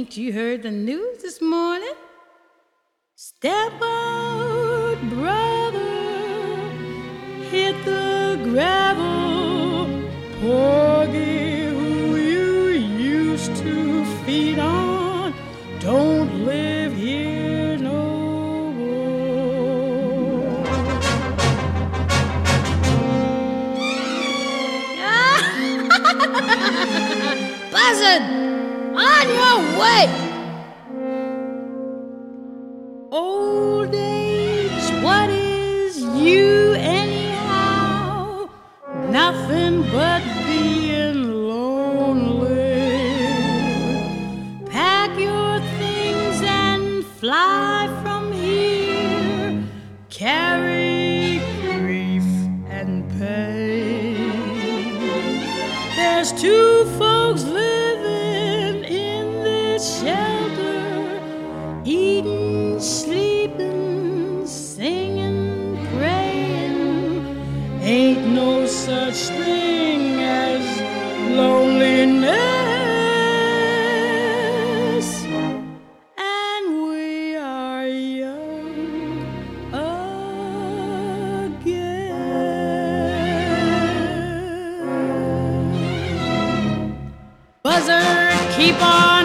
Ain't you heard the news this morning? Step out, brother, hit the gravel. Porgy, who you used to feed on, don't live here no more. Buzzard, on your way! Old age, what is you anyhow? Nothing but being lonely. Pack your things and fly from here. Carry grief and pain. There's two folks living in this shelter, eating, sleeping, singing, praying. Ain't no such thing as loneliness. And we are young again. Buzzard, keep on